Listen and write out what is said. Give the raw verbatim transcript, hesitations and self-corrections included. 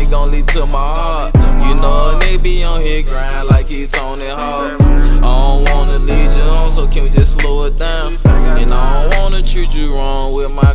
it gon' lead to my heart. You know a nigga be on his grind like he Tony Hawk. I don't wanna lead you on, so can we just slow it down? And I don't wanna treat you wrong with my